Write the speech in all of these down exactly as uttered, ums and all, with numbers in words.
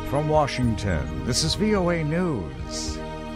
from Washington, this is V O A News.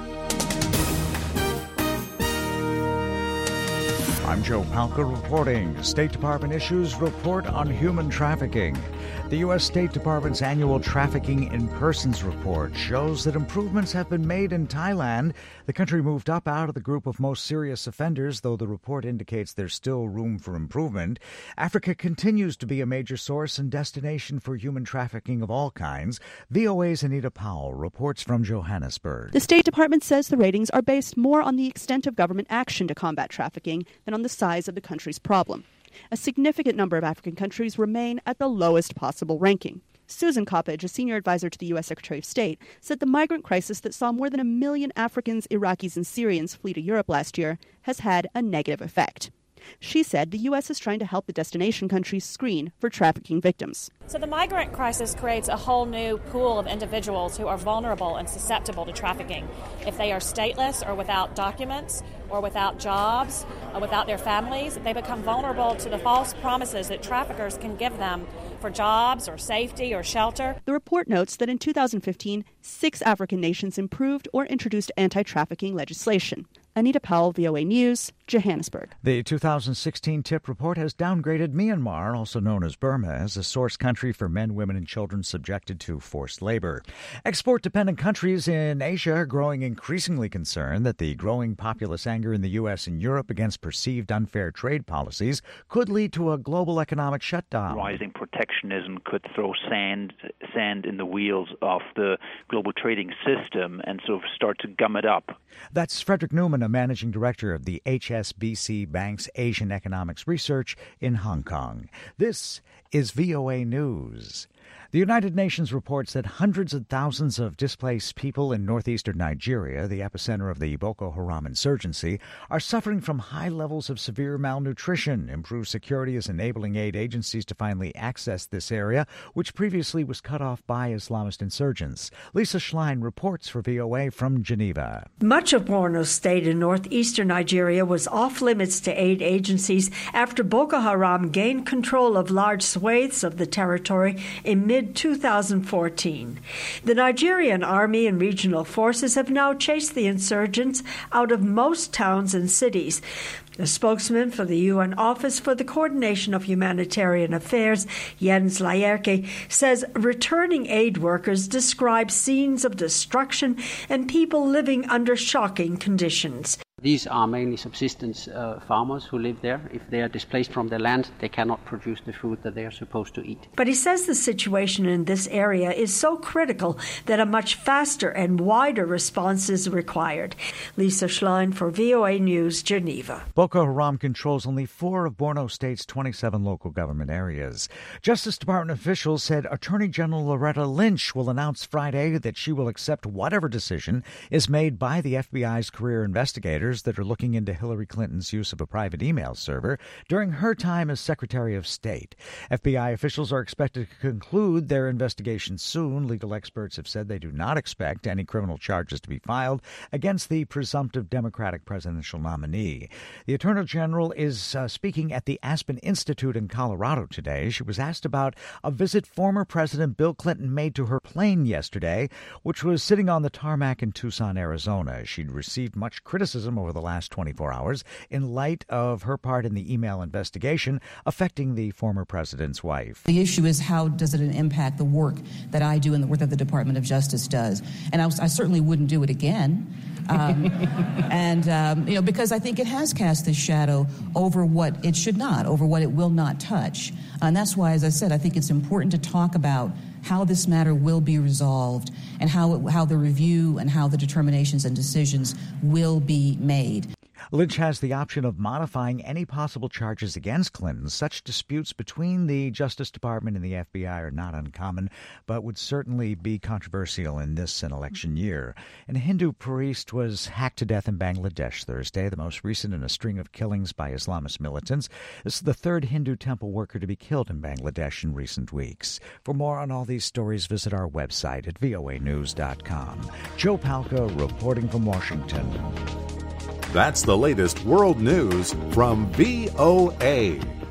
I'm Joe Palca reporting. State Department issues report on human trafficking. The U S State Department's annual Trafficking in Persons report shows that improvements have been made in Thailand. The country moved up out of the group of most serious offenders, though the report indicates there's still room for improvement. Africa continues to be a major source and destination for human trafficking of all kinds. V O A's Anita Powell reports from Johannesburg. The State Department says the ratings are based more on the extent of government action to combat trafficking than on the size of the country's problem. A significant number of African countries remain at the lowest possible ranking. Susan Coppage, a senior advisor to the U S Secretary of State, said the migrant crisis that saw more than a million Africans, Iraqis, and Syrians flee to Europe last year has had a negative effect. She said the U S is trying to help the destination countries screen for trafficking victims. So the migrant crisis creates a whole new pool of individuals who are vulnerable and susceptible to trafficking. If they are stateless or without documents or without jobs or without their families, they become vulnerable to the false promises that traffickers can give them for jobs or safety or shelter. The report notes that in two thousand fifteen, six African nations improved or introduced anti-trafficking legislation. Anita Powell, V O A News, Johannesburg. The two thousand sixteen TIP report has downgraded Myanmar, also known as Burma, as a source country for men, women, and children subjected to forced labor. Export-dependent countries in Asia are growing increasingly concerned that the growing populist anger in the U S and Europe against perceived unfair trade policies could lead to a global economic shutdown. Rising protectionism could throw sand sand in the wheels of the global trading system and sort of start to gum it up. That's Frederick Newman, a managing director of the H S B C Bank's Asian Economics Research in Hong Kong. This is V O A News. The United Nations reports that hundreds of thousands of displaced people in northeastern Nigeria, the epicenter of the Boko Haram insurgency, are suffering from high levels of severe malnutrition. Improved security is enabling aid agencies to finally access this area, which previously was cut off by Islamist insurgents. Lisa Schlein reports for V O A from Geneva. Much of Borno State in northeastern Nigeria was off limits to aid agencies after Boko Haram gained control of large swathes of the territory in mid two thousand fourteen. The Nigerian army and regional forces have now chased the insurgents out of most towns and cities. The spokesman for the U N Office for the Coordination of Humanitarian Affairs, Jens Laerke, says returning aid workers describe scenes of destruction and people living under shocking conditions. These are mainly subsistence uh, farmers who live there. If they are displaced from their land, they cannot produce the food that they are supposed to eat. But he says the situation in this area is so critical that a much faster and wider response is required. Lisa Schlein for V O A News, Geneva. Boko Haram controls only four of Borno State's twenty-seven local government areas. Justice Department officials said Attorney General Loretta Lynch will announce Friday that she will accept whatever decision is made by the F B I's career investigators that are looking into Hillary Clinton's use of a private email server during her time as Secretary of State. F B I officials are expected to conclude their investigation soon. Legal experts have said they do not expect any criminal charges to be filed against the presumptive Democratic presidential nominee. The Attorney General is uh, speaking at the Aspen Institute in Colorado today. She was asked about a visit former President Bill Clinton made to her plane yesterday, which was sitting on the tarmac in Tucson, Arizona. She'd received much criticism over the last twenty-four hours in light of her part in the email investigation affecting the former president's wife. The issue is, how does it impact the work that I do and the work that the Department of Justice does? And I, was, I certainly wouldn't do it again. Um, and, um, you know, because I think it has cast this shadow over what it should not, over what it will not touch. And that's why, as I said, I think it's important to talk about how this matter will be resolved and how it, how the review and how the determinations and decisions will be made. Lynch has the option of modifying any possible charges against Clinton. Such disputes between the Justice Department and the F B I are not uncommon, but would certainly be controversial in this an election year. And a Hindu priest was hacked to death in Bangladesh Thursday, the most recent in a string of killings by Islamist militants. This is the third Hindu temple worker to be killed in Bangladesh in recent weeks. For more on all these stories, visit our website at V O A news dot com. Joe Palca reporting from Washington. That's the latest world news from V O A.